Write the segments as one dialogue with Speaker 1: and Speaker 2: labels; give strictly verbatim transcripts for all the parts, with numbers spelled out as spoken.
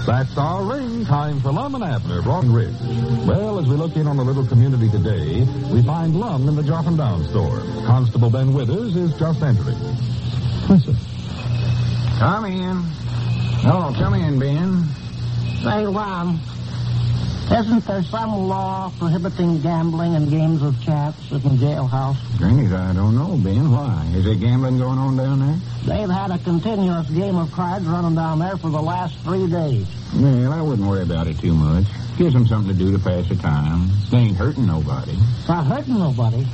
Speaker 1: That's our ring. Time for Lum and Abner, Broad Ridge. Well, as we look in on the little community today, we find Lum in the Joffin Down store. Constable Ben Withers is just entering. Listen.
Speaker 2: Come in. Oh, come in, Ben.
Speaker 3: Say, Lum, isn't there some law prohibiting gambling and games of chance in the jailhouse?
Speaker 2: Granny's, I don't know, Ben. Why? Is there gambling going on down there?
Speaker 3: They've had a continuous game of cards running down there for the last three days.
Speaker 2: Well, I wouldn't worry about it too much. Gives them something to do to pass the time. They ain't hurting nobody.
Speaker 3: Not hurting nobody.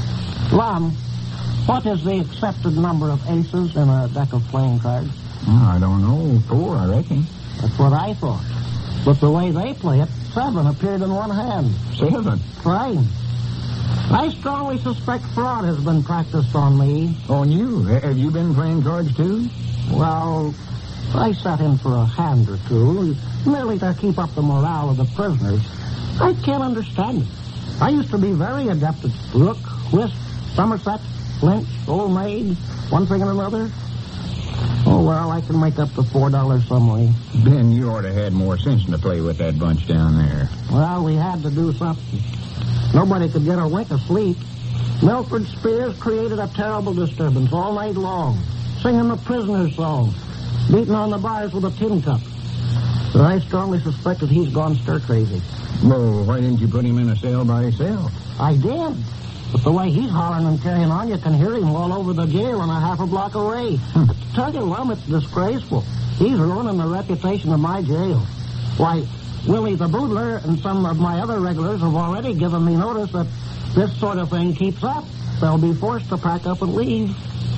Speaker 3: Lum, what is the accepted number of aces in a deck of playing cards?
Speaker 2: Oh, I don't know. Four, I reckon.
Speaker 3: That's what I thought. But the way they play it, seven appeared in one hand.
Speaker 2: Seven?
Speaker 3: Right. I strongly suspect fraud has been practiced on me.
Speaker 2: On you? Have you been playing cards, too?
Speaker 3: Well, I sat in for a hand or two, merely to keep up the morale of the prisoners. I can't understand it. I used to be very adept at rook, whist, Somerset, Lynch, Old Maid, one thing and another. Oh, well, I can make up the four dollars some way.
Speaker 2: Ben, you ought to have had more sense than to play with that bunch down there.
Speaker 3: Well, we had to do something. Nobody could get a wink of sleep. Milford Spears created a terrible disturbance all night long, singing the prisoner's song, beating on the bars with a tin cup. But I strongly suspect that he's gone stir-crazy.
Speaker 2: Well, why didn't you put him in a cell by himself?
Speaker 3: I did. But the way he's hollering and carrying on, you can hear him all over the jail and a half a block away. Tell you, Lum, it's disgraceful. He's ruining the reputation of my jail. Why, Willie the Boodler and some of my other regulars have already given me notice that this sort of thing keeps up. They'll be forced to pack up and leave.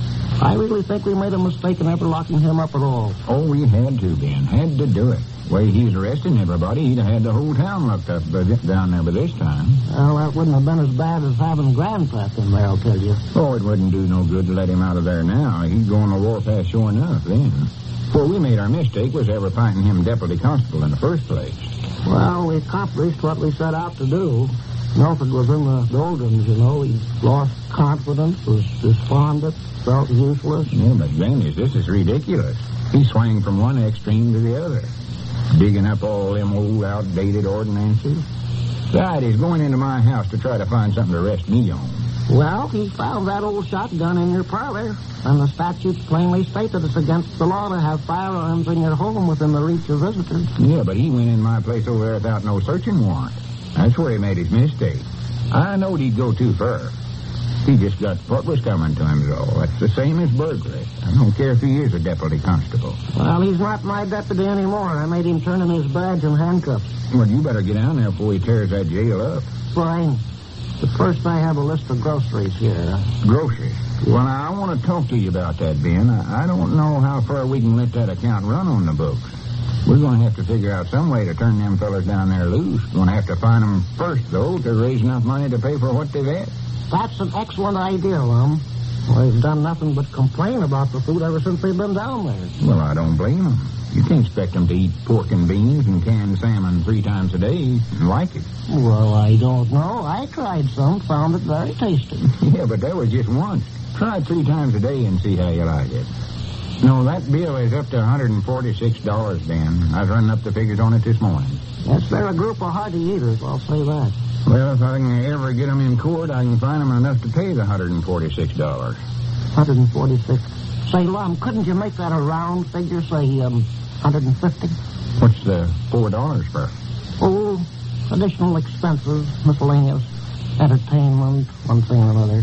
Speaker 3: I really think we made a mistake in ever locking him up at all.
Speaker 2: Oh, we had to, Ben. Had to do it. The way he's arresting everybody, he'd have had the whole town locked up by th- down there by this time.
Speaker 3: Well, that wouldn't have been as bad as having Grandpap in there, I'll tell you.
Speaker 2: Oh, it wouldn't do no good to let him out of there now. He'd go on the warpath sure enough then. Before we made our mistake was ever finding him deputy constable in the first place.
Speaker 3: Well, we accomplished what we set out to do. Milford was in the doldrums, you know. He lost confidence, was despondent, felt useless.
Speaker 2: Yeah, but Granny's, this is ridiculous. He swung from one extreme to the other, digging up all them old outdated ordinances. Besides, he's going into my house to try to find something to arrest me on.
Speaker 3: Well, he found that old shotgun in your parlor, and the statutes plainly state that it's against the law to have firearms in your home within the reach of visitors.
Speaker 2: Yeah, but he went in my place over there without no searching warrant. That's where he made his mistake. I knowed he'd go too far. He just got what was coming to him, though. That's the same as burglary. I don't care if he is a deputy constable.
Speaker 3: Well, he's not my deputy anymore. I made him turn in his badge and handcuffs.
Speaker 2: Well, you better get down there before he tears that jail up.
Speaker 3: Fine. But first I have a list of groceries here.
Speaker 2: Groceries? Well, now, I want to talk to you about that, Ben. I, I don't know how far we can let that account run on the books. We're going to have to figure out some way to turn them fellas down there loose. We're going to have to find them first, though, to raise enough money to pay for what they've had.
Speaker 3: That's an excellent idea, Lum. Well, they've done nothing but complain about the food ever since they've been down there.
Speaker 2: Well, I don't blame them. You can't expect them to eat pork and beans and canned salmon three times a day and like it.
Speaker 3: Well, I don't know. I tried some, found it very tasty.
Speaker 2: Yeah, but that was just once. Try it three times a day and see how you like it. No, that bill is up to one hundred forty-six dollars, Ben. I was running up the figures on it this morning.
Speaker 3: Yes, they're a group of hearty eaters, I'll say that.
Speaker 2: Well, if I can ever get them in court, I can find them enough to pay the one hundred forty-six dollars.
Speaker 3: one hundred forty-six. Say, Lum, couldn't you make that a round figure, say, um, one hundred fifty?
Speaker 2: What's the four dollars for?
Speaker 3: Oh, additional expenses, miscellaneous, entertainment, one thing or another.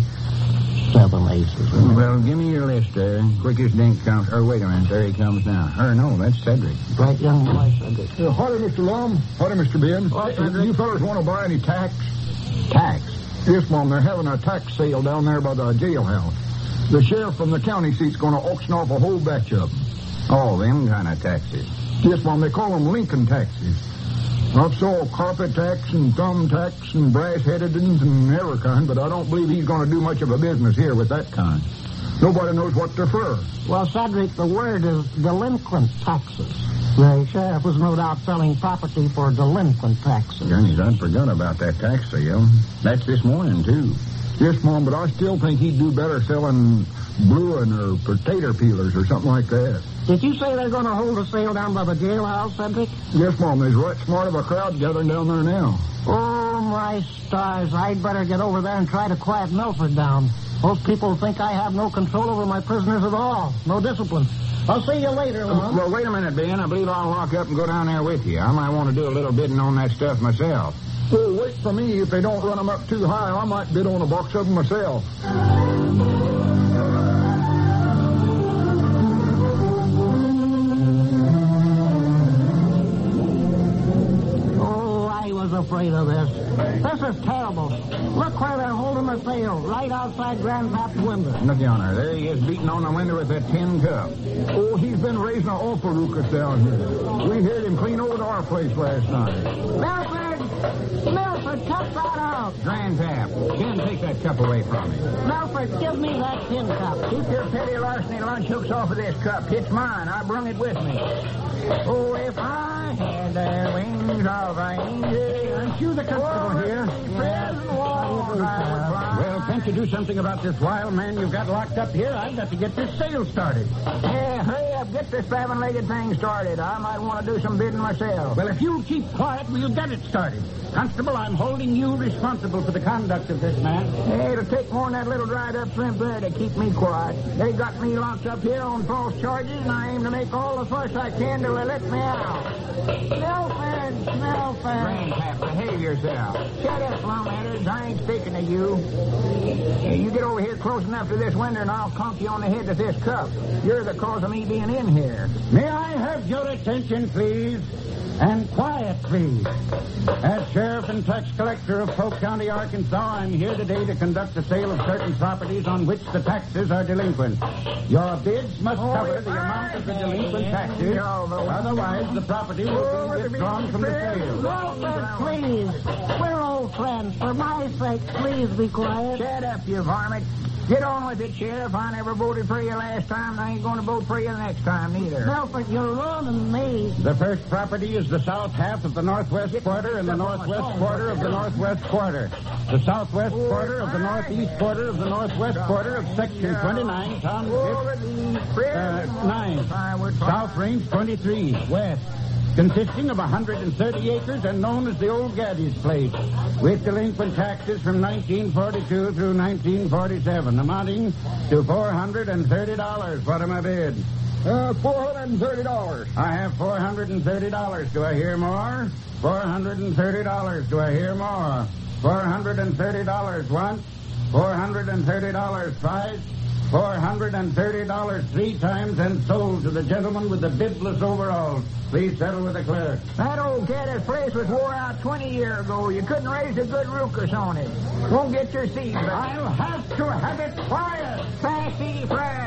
Speaker 3: Seven aces.
Speaker 2: Well, give me your list there. Quick as Dink comes. Or wait a minute, there he comes now. Or no, that's Cedric.
Speaker 3: Bright young boy, Cedric.
Speaker 4: Uh, howdy, Mister Lum. Howdy, Mister Ben.
Speaker 3: Howdy,
Speaker 4: Uh,
Speaker 3: Cedric.
Speaker 4: you fellas want to buy any tax?
Speaker 2: Tax?
Speaker 4: Yes, Mom. They're having a tax sale down there by the jailhouse. The sheriff from the county seat's going to auction off a whole batch of them.
Speaker 2: Oh, them kind of taxes.
Speaker 4: Yes, Mom. They call them Lincoln taxes. I've saw carpet tax and thumb tax and brass-headed ones and every kind, but I don't believe he's going to do much of a business here with that kind. Nobody knows what they're for.
Speaker 3: Well, Cedric, the word is delinquent taxes. The sheriff was no doubt selling property for delinquent taxes.
Speaker 2: Journeys, I forgot about that tax sale. That's this morning, too.
Speaker 4: Yes, Mom, but I still think he'd do better selling blueing or potato peelers or something like that.
Speaker 3: Did you say they're going to hold a sale down by the jailhouse, Cedric?
Speaker 4: Yes, Mom, there's right smart of a crowd gathering down there now.
Speaker 3: Oh, my stars. I'd better get over there and try to quiet Milford down. Most people think I have no control over my prisoners at all. No discipline. I'll see you later, Lon.
Speaker 2: Well, wait a minute, Ben. I believe I'll walk up and go down there with you. I might want to do a little bidding on that stuff myself.
Speaker 4: Well, wait for me. If they don't run them up too high, I might bid on a box of them myself.
Speaker 3: Afraid of this. This is terrible. Look where they're holding the sale, right outside Grandpap's window.
Speaker 2: Look yonder. There he is beating on the window with that tin cup.
Speaker 4: Oh, he's been raising an awful ruckus down here. We heard him clean over to our place last night.
Speaker 3: Milford! Milford, cut that out!
Speaker 2: Grandpap, Ken, take that cup away from me.
Speaker 3: Milford, give me that tin cup.
Speaker 2: Keep your petty larceny lunch hooks off of this cup. It's mine. I brung it with me. Oh, if I had the wings of an angel. Aren't you the constable here? Well, can't you do something about this wild man you've got locked up here? I've got to get this sale started.
Speaker 5: Yeah, hurry up. Get this seven-legged thing started. I might want to do some bidding myself.
Speaker 2: Well, if you'll keep quiet, we'll get it started. Constable, I'm holding you responsible for the conduct of this man.
Speaker 5: Hey, it'll take more than that little dried-up shrimp there to keep me quiet. They got me locked up here on false charges, and I aim to make all the fuss I can till they let me out. Milford, Milford.
Speaker 2: Grandpap, behave yourself.
Speaker 5: Shut up, Plumheaders. I ain't speaking to you. Hey, you get over here close enough to this window, and I'll conk you on the head with this cup. You're the cause of me being in here.
Speaker 2: May I have your attention, please? And quiet, please. As Sheriff and Tax Collector of Polk County, Arkansas, I'm here today to conduct the sale of certain properties on which the taxes are delinquent. Your bids must
Speaker 5: Oh,
Speaker 2: cover
Speaker 5: if
Speaker 2: the amount of the
Speaker 5: I
Speaker 2: delinquent
Speaker 5: had
Speaker 2: taxes.
Speaker 5: no, no.
Speaker 2: Otherwise, the property will be withdrawn from the sale.
Speaker 3: Milford, please. We're old friends. For my sake, please be quiet.
Speaker 5: Shut up, you varmint. Get on with it, Sheriff. I never voted for you last time, and I ain't going to vote for you the next time, neither.
Speaker 3: Milford, you're ruining me.
Speaker 2: The first property is the south half of the northwest quarter and the northwest quarter of the northwest quarter. The southwest quarter of the northeast quarter of the northwest quarter of section twenty-nine, township uh, nine. South range twenty-three, west. Consisting of one hundred thirty acres and known as the Old Gaddy's Place, with delinquent taxes from nineteen forty-two through nineteen forty-seven, amounting to four hundred thirty dollars. What am I bid?
Speaker 4: Uh, four hundred thirty dollars.
Speaker 2: I have four hundred thirty dollars. Do I hear more? four hundred thirty dollars. Do I hear more? four hundred thirty dollars once. four hundred thirty dollars twice. four hundred thirty dollars three times and sold to the gentleman with the bidless overalls. Please settle with the clerk.
Speaker 5: That old Gaddy's Place was wore out twenty years ago. You couldn't raise a good ruckus on it. Won't get your seat back.
Speaker 2: I'll have to have it quiet.
Speaker 5: Sassy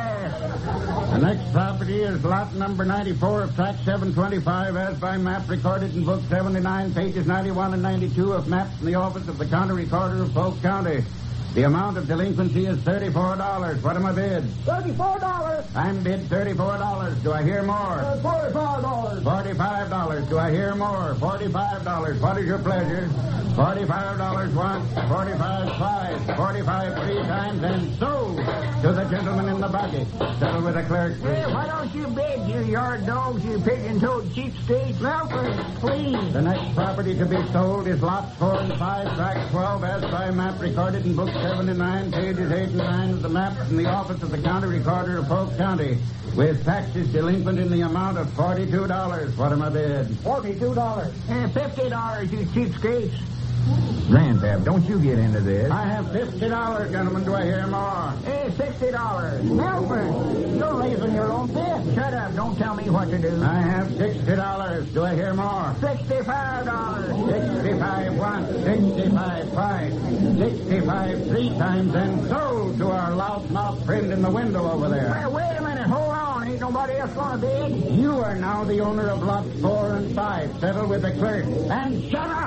Speaker 5: Flash.
Speaker 2: The next property is lot number ninety-four of tract seven twenty-five, as by map recorded in book seventy-nine, pages ninety-one and ninety-two of maps in the office of the county recorder of Polk County. The amount of delinquency is thirty-four dollars. What am I bid?
Speaker 5: thirty-four dollars.
Speaker 2: I'm bid thirty-four dollars. Do I hear more?
Speaker 5: forty-five dollars.
Speaker 2: forty-five dollars. Do I hear more? forty-five dollars. What is your pleasure? forty-five dollars once, forty-five twice, forty-five three times, and sold to the gentleman in the bucket. Settle with the clerk, please.
Speaker 5: Hey, why don't you bid, you yard dogs, you pigeon-toed cheapskate?
Speaker 3: Milford, please.
Speaker 2: The next property to be sold is lots four and five, tract twelve, as by map recorded in book seventy-nine, pages eight and nine of the map in the office of the county recorder of Polk County, with taxes delinquent in the amount of forty-two dollars. What am I bid?
Speaker 5: forty-two dollars. And fifty dollars, you cheapskates.
Speaker 2: Grandpap, don't you get into this. I have fifty dollars, gentlemen. Do I hear more?
Speaker 5: Hey, sixty dollars.
Speaker 3: Milford, you're raising your own bid.
Speaker 5: Shut up. Don't tell me what to do.
Speaker 2: I have sixty dollars. Do I hear more?
Speaker 5: Sixty-five dollars.
Speaker 2: Sixty-five once, sixty-five twice, sixty-five three times, and sold to our loudmouth friend in the window over there.
Speaker 5: Well, wait a minute. Hold on. Ain't nobody else gonna bid?
Speaker 2: You are now the owner of lots four and five. Settle with the clerk. And shut up!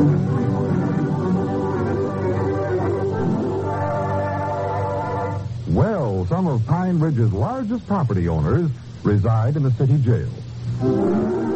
Speaker 1: Well, some of Pine Ridge's largest property owners reside in the city jail.